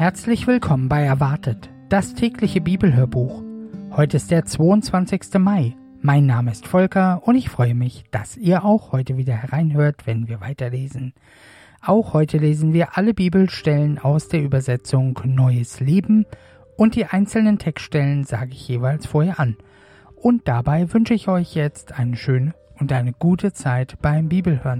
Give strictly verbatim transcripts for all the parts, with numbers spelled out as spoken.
Herzlich willkommen bei Erwartet, das tägliche Bibelhörbuch. Heute ist der zweiundzwanzigster Mai. Mein Name ist Volker und ich freue mich, dass ihr auch heute wieder hereinhört, wenn wir weiterlesen. Auch heute lesen wir alle Bibelstellen aus der Übersetzung Neues Leben und die einzelnen Textstellen sage ich jeweils vorher an. Und dabei wünsche ich euch jetzt eine schöne und eine gute Zeit beim Bibelhören.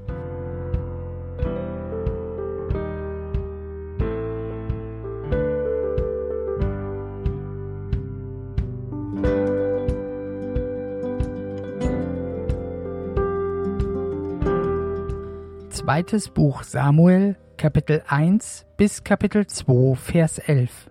Zweites Buch Samuel, Kapitel eins bis Kapitel zwei, Vers elf.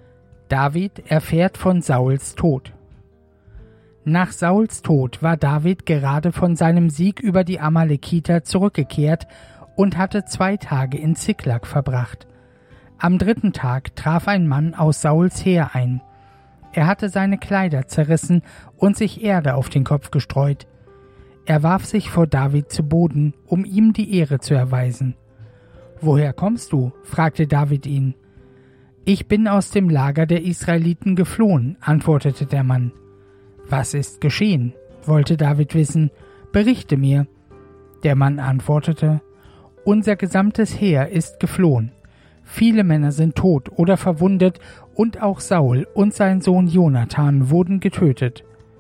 David erfährt von Sauls Tod. Nach Sauls Tod war David gerade von seinem Sieg über die Amalekiter zurückgekehrt und hatte zwei Tage in Ziklag verbracht. Am dritten Tag traf ein Mann aus Sauls Heer ein. Er hatte seine Kleider zerrissen und sich Erde auf den Kopf gestreut. Er warf sich vor David zu Boden, um ihm die Ehre zu erweisen. »Woher kommst du?« fragte David ihn. »Ich bin aus dem Lager der Israeliten geflohen«, antwortete der Mann. »Was ist geschehen?« wollte David wissen. »Berichte mir.« Der Mann antwortete, »Unser gesamtes Heer ist geflohen. Viele Männer sind tot oder verwundet, und auch Saul und sein Sohn Jonathan wurden getötet.«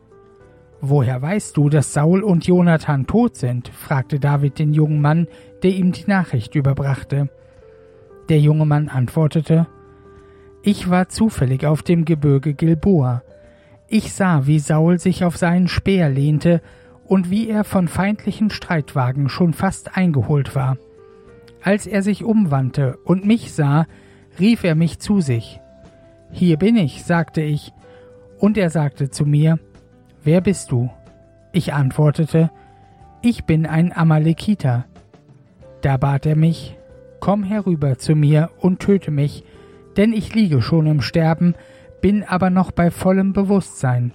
»Woher weißt du, dass Saul und Jonathan tot sind?« fragte David den jungen Mann, der ihm die Nachricht überbrachte. Der junge Mann antwortete, »Ich war zufällig auf dem Gebirge Gilboa. Ich sah, wie Saul sich auf seinen Speer lehnte und wie er von feindlichen Streitwagen schon fast eingeholt war. Als er sich umwandte und mich sah, rief er mich zu sich. »Hier bin ich«, sagte ich, und er sagte zu mir, »Wer bist du?« Ich antwortete, »Ich bin ein Amalekiter.« Da bat er mich, »Komm herüber zu mir und töte mich, denn ich liege schon im Sterben, bin aber noch bei vollem Bewusstsein.«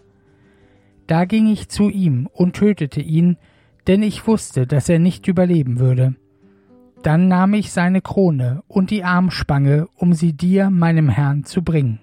Da ging ich zu ihm und tötete ihn, denn ich wusste, dass er nicht überleben würde. Dann nahm ich seine Krone und die Armspange, um sie dir, meinem Herrn, zu bringen.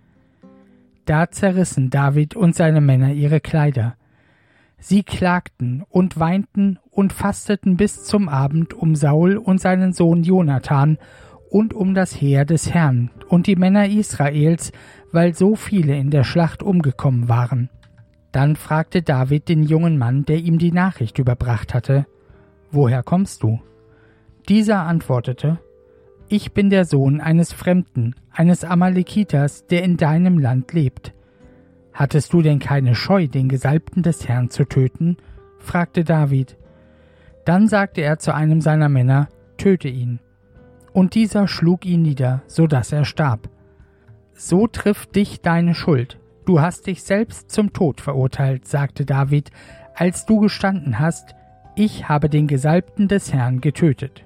Da zerrissen David und seine Männer ihre Kleider. Sie klagten und weinten und fasteten bis zum Abend um Saul und seinen Sohn Jonathan und um das Heer des Herrn und die Männer Israels, weil so viele in der Schlacht umgekommen waren. Dann fragte David den jungen Mann, der ihm die Nachricht überbracht hatte, »Woher kommst du?« Dieser antwortete, »Ich bin der Sohn eines Fremden, eines Amalekiters, der in deinem Land lebt.« »Hattest du denn keine Scheu, den Gesalbten des Herrn zu töten?« fragte David. Dann sagte er zu einem seiner Männer, »Töte ihn.« Und dieser schlug ihn nieder, so dass er starb. »So trifft dich deine Schuld. Du hast dich selbst zum Tod verurteilt«, sagte David, »als du gestanden hast, ich habe den Gesalbten des Herrn getötet.«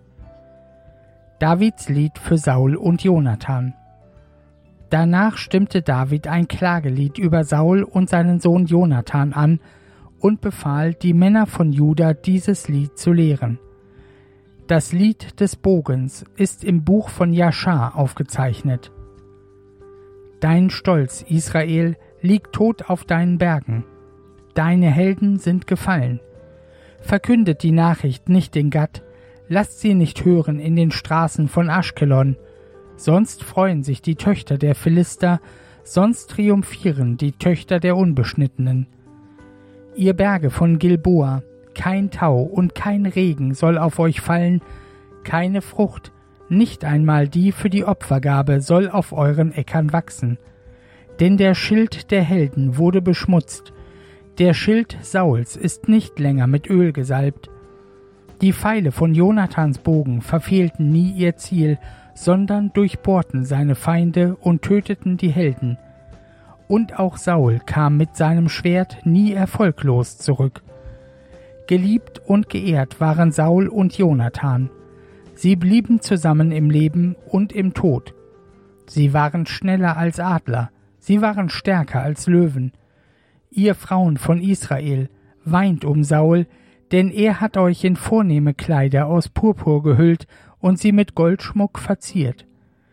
Davids Lied für Saul und Jonathan. Danach stimmte David ein Klagelied über Saul und seinen Sohn Jonathan an und befahl, die Männer von Juda dieses Lied zu lehren. Das Lied des Bogens ist im Buch von Jaschar aufgezeichnet. Dein Stolz, Israel, liegt tot auf deinen Bergen. Deine Helden sind gefallen. Verkündet die Nachricht nicht in Gad, lasst sie nicht hören in den Straßen von Aschkelon, sonst freuen sich die Töchter der Philister, sonst triumphieren die Töchter der Unbeschnittenen. Ihr Berge von Gilboa, kein Tau und kein Regen soll auf euch fallen, keine Frucht, nicht einmal die für die Opfergabe soll auf euren Äckern wachsen. Denn der Schild der Helden wurde beschmutzt, der Schild Sauls ist nicht länger mit Öl gesalbt. Die Pfeile von Jonathans Bogen verfehlten nie ihr Ziel, sondern durchbohrten seine Feinde und töteten die Helden. Und auch Saul kam mit seinem Schwert nie erfolglos zurück. Geliebt und geehrt waren Saul und Jonathan. Sie blieben zusammen im Leben und im Tod. Sie waren schneller als Adler, sie waren stärker als Löwen. Ihr Frauen von Israel, weint um Saul, denn er hat euch in vornehme Kleider aus Purpur gehüllt und sie mit Goldschmuck verziert.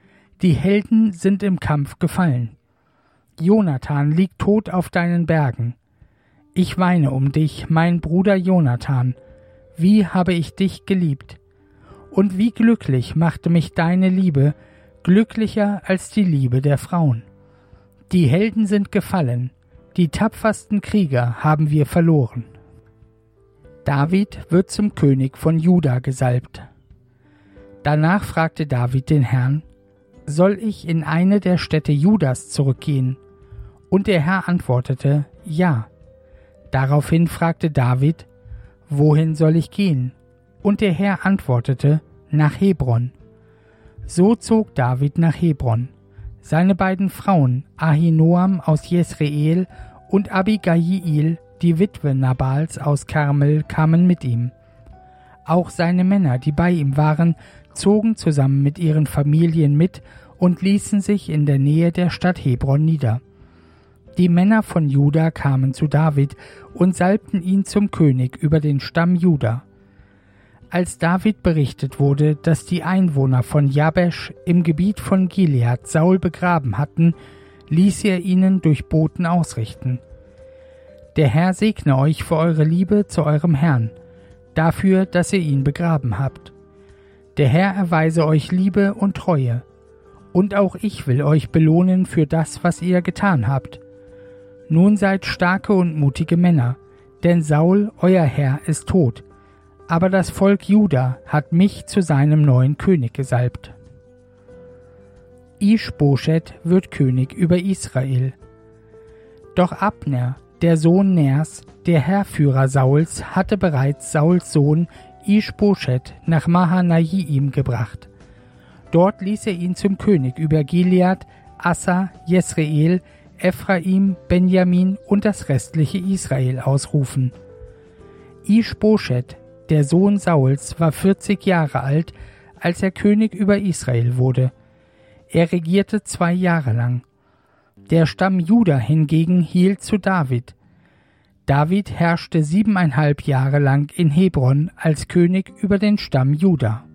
Die Helden sind im Kampf gefallen. Jonathan liegt tot auf deinen Bergen. Ich weine um dich, mein Bruder Jonathan. Wie habe ich dich geliebt? Und wie glücklich machte mich deine Liebe, glücklicher als die Liebe der Frauen. Die Helden sind gefallen, die tapfersten Krieger haben wir verloren. David wird zum König von Juda gesalbt. Danach fragte David den Herrn: Soll ich in eine der Städte Judas zurückgehen? Und der Herr antwortete: Ja. Daraufhin fragte David: Wohin soll ich gehen? Und der Herr antwortete: Nach Hebron. So zog David nach Hebron. Seine beiden Frauen, Ahinoam aus Jesreel und Abigail, die Witwe Nabals aus Karmel, kamen mit ihm. Auch seine Männer, die bei ihm waren, zogen zusammen mit ihren Familien mit und ließen sich in der Nähe der Stadt Hebron nieder. Die Männer von Juda kamen zu David und salbten ihn zum König über den Stamm Juda. Als David berichtet wurde, dass die Einwohner von Jabesch im Gebiet von Gilead Saul begraben hatten, ließ er ihnen durch Boten ausrichten: Der Herr segne euch für eure Liebe zu eurem Herrn, dafür, dass ihr ihn begraben habt. Der Herr erweise euch Liebe und Treue, und auch ich will euch belohnen für das, was ihr getan habt. Nun seid starke und mutige Männer, denn Saul, euer Herr, ist tot, aber das Volk Juda hat mich zu seinem neuen König gesalbt. Isch-Boschet wird König über Israel. Doch Abner, der Sohn Ners, der Heerführer Sauls, hatte bereits Sauls Sohn Isch-Boschet nach Mahanaim gebracht. Dort ließ er ihn zum König über Gilead, Assa, Jesreel, Ephraim, Benjamin und das restliche Israel ausrufen. Isch-Boschet, der Sohn Sauls, war vierzig Jahre alt, als er König über Israel wurde. Er regierte zwei Jahre lang. Der Stamm Juda hingegen hielt zu David. David herrschte siebeneinhalb Jahre lang in Hebron als König über den Stamm Juda.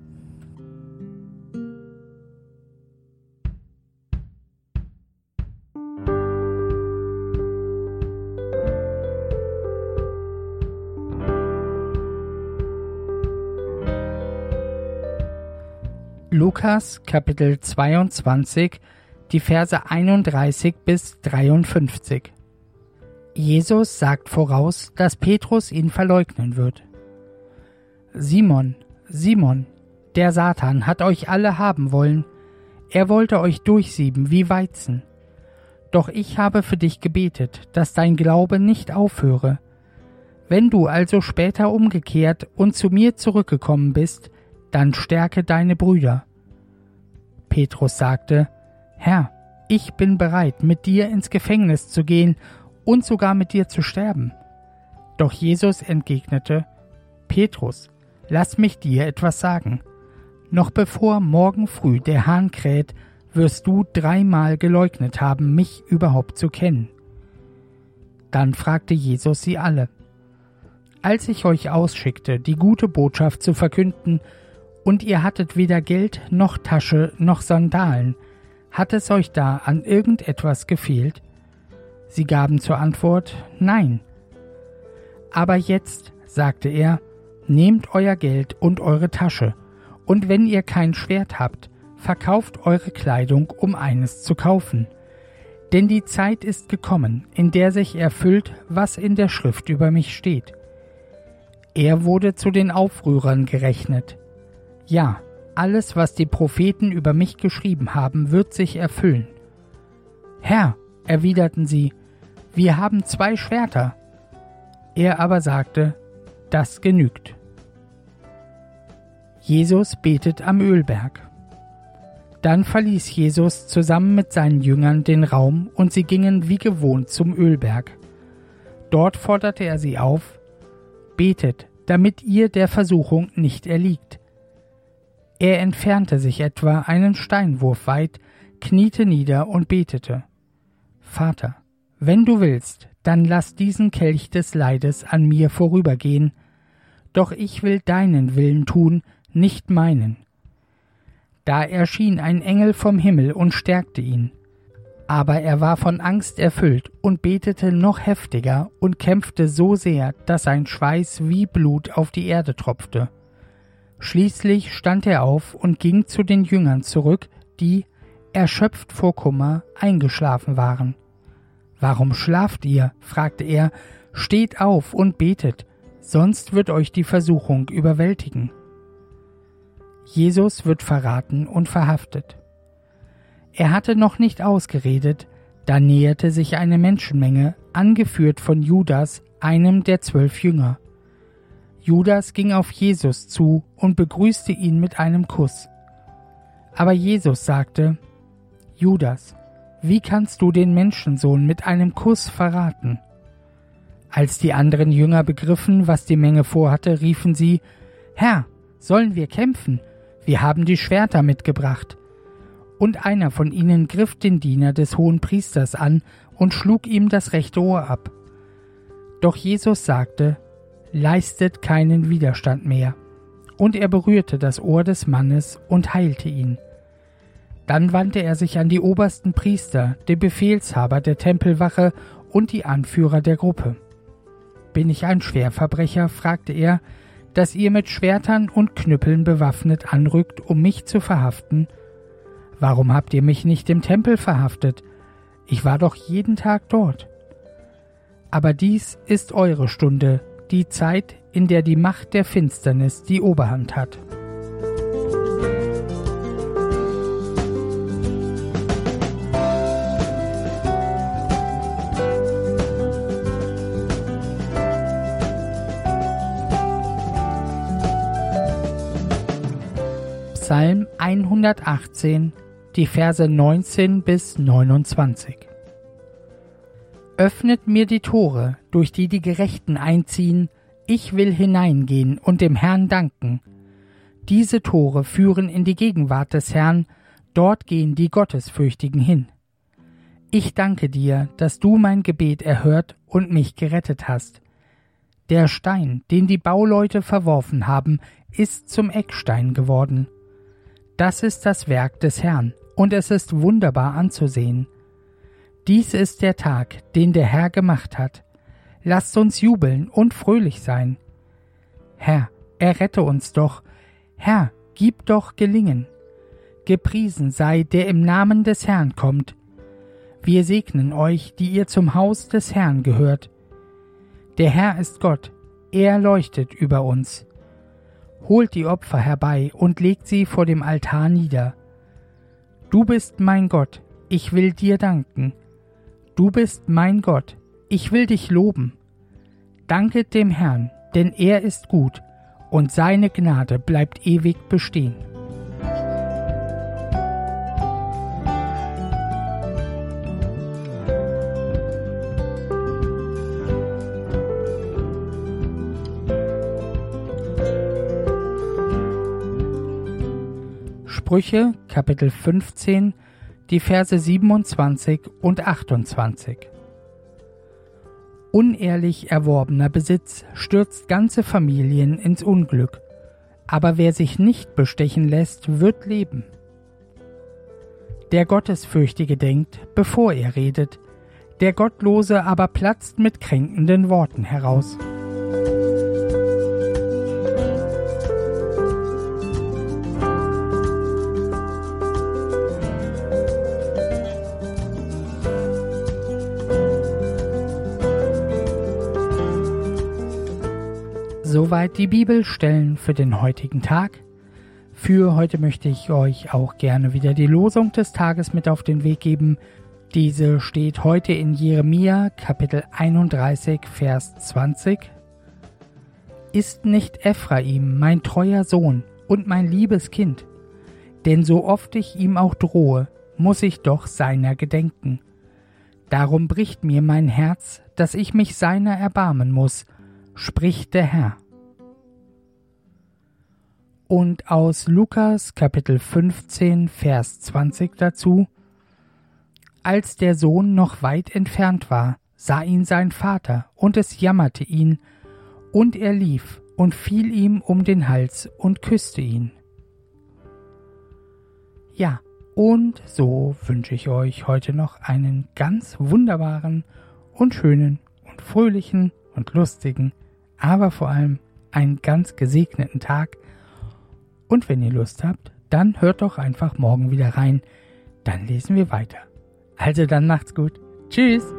Lukas Kapitel zweiundzwanzig, die Verse einunddreißig bis dreiundfünfzig. Jesus sagt voraus, dass Petrus ihn verleugnen wird. Simon, Simon, der Satan hat euch alle haben wollen. Er wollte euch durchsieben wie Weizen. Doch ich habe für dich gebetet, dass dein Glaube nicht aufhöre. Wenn du also später umgekehrt und zu mir zurückgekommen bist, dann stärke deine Brüder. Petrus sagte: Herr, ich bin bereit, mit dir ins Gefängnis zu gehen und sogar mit dir zu sterben. Doch Jesus entgegnete: Petrus, lass mich dir etwas sagen. Noch bevor morgen früh der Hahn kräht, wirst du dreimal geleugnet haben, mich überhaupt zu kennen. Dann fragte Jesus sie alle: Als ich euch ausschickte, die gute Botschaft zu verkünden, und ihr hattet weder Geld noch Tasche noch Sandalen, hat es euch da an irgendetwas gefehlt? Sie gaben zur Antwort: Nein. Aber jetzt, sagte er, nehmt euer Geld und eure Tasche, und wenn ihr kein Schwert habt, verkauft eure Kleidung, um eines zu kaufen. Denn die Zeit ist gekommen, in der sich erfüllt, was in der Schrift über mich steht. Er wurde zu den Aufrührern gerechnet. Ja, alles, was die Propheten über mich geschrieben haben, wird sich erfüllen. Herr, erwiderten sie, wir haben zwei Schwerter. Er aber sagte: Das genügt. Jesus betet am Ölberg. Dann verließ Jesus zusammen mit seinen Jüngern den Raum und sie gingen wie gewohnt zum Ölberg. Dort forderte er sie auf: Betet, damit ihr der Versuchung nicht erliegt. Er entfernte sich etwa einen Steinwurf weit, kniete nieder und betete: Vater, wenn du willst, dann lass diesen Kelch des Leides an mir vorübergehen, doch ich will deinen Willen tun, nicht meinen. Da erschien ein Engel vom Himmel und stärkte ihn. Aber er war von Angst erfüllt und betete noch heftiger und kämpfte so sehr, dass sein Schweiß wie Blut auf die Erde tropfte. Schließlich stand er auf und ging zu den Jüngern zurück, die, erschöpft vor Kummer, eingeschlafen waren. »Warum schlaft ihr?« fragte er. »Steht auf und betet, sonst wird euch die Versuchung überwältigen.« Jesus wird verraten und verhaftet. Er hatte noch nicht ausgeredet, da näherte sich eine Menschenmenge, angeführt von Judas, einem der zwölf Jünger. Judas ging auf Jesus zu und begrüßte ihn mit einem Kuss. Aber Jesus sagte: »Judas, wie kannst du den Menschensohn mit einem Kuss verraten?« Als die anderen Jünger begriffen, was die Menge vorhatte, riefen sie: »Herr, sollen wir kämpfen? Wir haben die Schwerter mitgebracht.« Und einer von ihnen griff den Diener des Hohenpriesters an und schlug ihm das rechte Ohr ab. Doch Jesus sagte: »Leistet keinen Widerstand mehr.« Und er berührte das Ohr des Mannes und heilte ihn. Dann wandte er sich an die obersten Priester, den Befehlshaber der Tempelwache und die Anführer der Gruppe. »Bin ich ein Schwerverbrecher?« fragte er, »dass ihr mit Schwertern und Knüppeln bewaffnet anrückt, um mich zu verhaften? Warum habt ihr mich nicht im Tempel verhaftet? Ich war doch jeden Tag dort. Aber dies ist eure Stunde, die Zeit, in der die Macht der Finsternis die Oberhand hat.« Psalm hundertachtzehn, die Verse neunzehn bis neunundzwanzig. Öffnet mir die Tore, durch die die Gerechten einziehen, ich will hineingehen und dem Herrn danken. Diese Tore führen in die Gegenwart des Herrn, dort gehen die Gottesfürchtigen hin. Ich danke dir, dass du mein Gebet erhört und mich gerettet hast. Der Stein, den die Bauleute verworfen haben, ist zum Eckstein geworden. Das ist das Werk des Herrn, und es ist wunderbar anzusehen. Dies ist der Tag, den der Herr gemacht hat. Lasst uns jubeln und fröhlich sein. Herr, errette uns doch. Herr, gib doch Gelingen. Gepriesen sei, der im Namen des Herrn kommt. Wir segnen euch, die ihr zum Haus des Herrn gehört. Der Herr ist Gott, er leuchtet über uns. Holt die Opfer herbei und legt sie vor dem Altar nieder. Du bist mein Gott, ich will dir danken. Du bist mein Gott, ich will dich loben. Danket dem Herrn, denn er ist gut, und seine Gnade bleibt ewig bestehen. Sprüche, Kapitel fünfzehn, die Verse siebenundzwanzig und achtundzwanzig. Unehrlich erworbener Besitz stürzt ganze Familien ins Unglück, aber wer sich nicht bestechen lässt, wird leben. Der Gottesfürchtige denkt, bevor er redet, der Gottlose aber platzt mit kränkenden Worten heraus. Soweit die Bibelstellen für den heutigen Tag. Für heute möchte ich euch auch gerne wieder die Losung des Tages mit auf den Weg geben. Diese steht heute in Jeremia, Kapitel einunddreißig, Vers zwanzig. Ist nicht Ephraim mein treuer Sohn und mein liebes Kind? Denn so oft ich ihm auch drohe, muss ich doch seiner gedenken. Darum bricht mir mein Herz, dass ich mich seiner erbarmen muss, spricht der Herr. Und aus Lukas Kapitel fünfzehn, Vers zwanzig dazu: Als der Sohn noch weit entfernt war, sah ihn sein Vater, und es jammerte ihn, und er lief und fiel ihm um den Hals und küsste ihn. Ja, und so wünsche ich euch heute noch einen ganz wunderbaren und schönen und fröhlichen und lustigen, aber vor allem einen ganz gesegneten Tag. Und wenn ihr Lust habt, dann hört doch einfach morgen wieder rein. Dann lesen wir weiter. Also dann macht's gut. Tschüss.